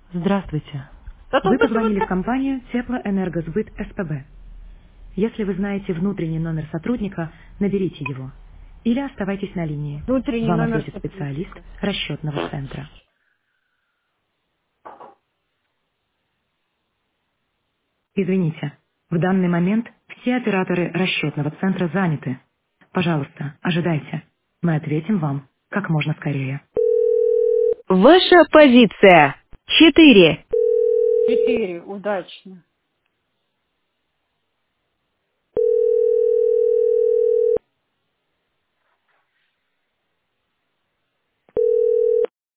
Здравствуйте. Потом Вы просто позвонили в вот компанию Теплоэнергосбыт СПБ. Если вы знаете внутренний номер сотрудника, наберите его. Или оставайтесь на линии. внутренний Вам номер ответит специалист сотрудника. расчетного центра. Извините, в данный момент все операторы расчетного центра заняты. Пожалуйста, ожидайте. Мы ответим вам как можно скорее. Ваша позиция. 4. 4. Удачно.